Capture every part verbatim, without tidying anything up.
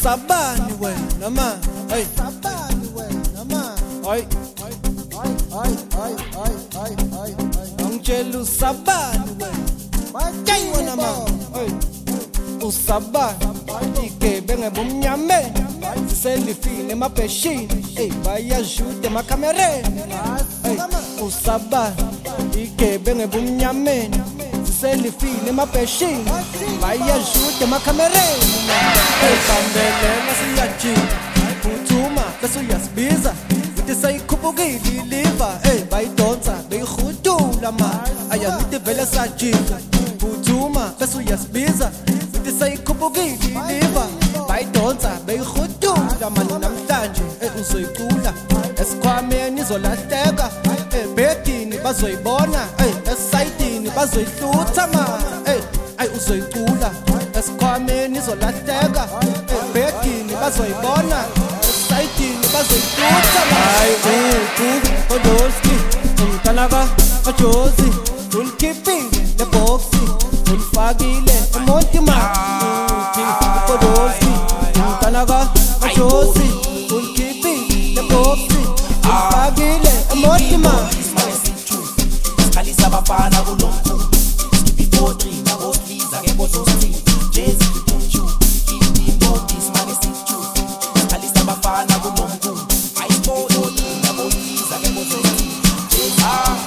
Usabani wena man, hey, Usabani wena man, hey, ay ay ay ay ay ay ay. angitshela usabani wena, hey wena man, hey, usabani, igebenge bumnyameni, siselifini emabheshini, hey bayashuta emakamereni, hey usabani, igebenge bumnyameni, siselifini emabheshini, bayashuta emakamereni, hey bambelela siyajika, phuthuma bese uyasibiza, uthi sayikhuphukile iliva, hey bayidonsa beyihudula man, ayamithi vele sajika, phuthuma bese uyasibiza, uthi sayikhuphukile iliva, bayidonsa beyihudula man, namhlanje hey uzoyicula, esikhwameni izolahleka, ebhedini bazoyibona, hey esayidini bazoyihlutha man, hey ay uzoyicula, esikhwameni izolahleka, ebhedini bazoyibona, esayidini bazoyihlutha man, ay uku Podolski, umtanaka kajozi, ulikhiphile leboxi, ulifakile emonti man, uku Podolski, umtanaka kajozi, ulikhiphile leboxi, ulifakile emonti man. Sikhalisa abafana kulomkhulu Skippy four three nabosliza ke bozosti Jazzy Tunchu Indimbo Ismani Situ Sikhalisa abafana kulomkhulu Ice four three nabosliza ke bozosti Jazzy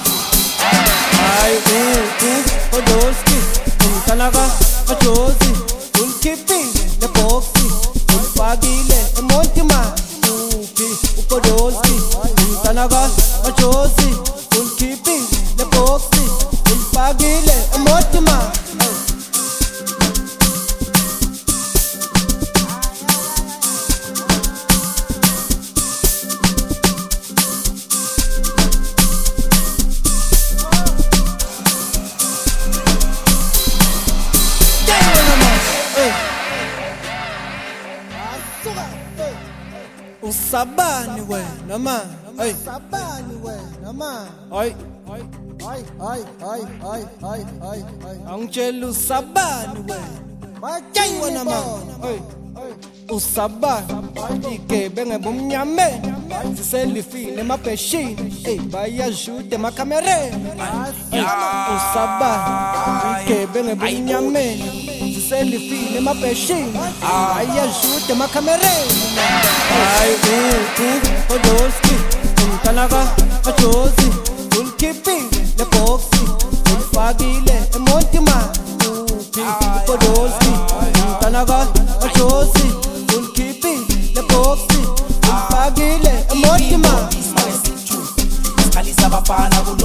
Ay uku Podolski umtanaka kajozi ulikhiphile leboxi ulifakile emonti man uku Podolski umtanaka kajozi ulikhiphile leboxi ulifakile emonti man. Usabani wena man, hey, Usabani wena man, hey, ay ay ay ay ay ay ay. angitshela usabani wena, hey wena man, hey, usabani, igebenge bumnyameni, siselifini emabheshini, hey bayashuta emakamereni, usabani, igebenge bumnyameni, siselifini emabheshini, bayashuta emakamereni, ay uku Podolski, umtanaka kajozi, ulikhiphile leboxi, ulifakile emonti man, uku Podolski, umtanaka kajozi, ulikhiphile leboxi, ulifakile emonti man. Sikhalisa abafana kulomkhulu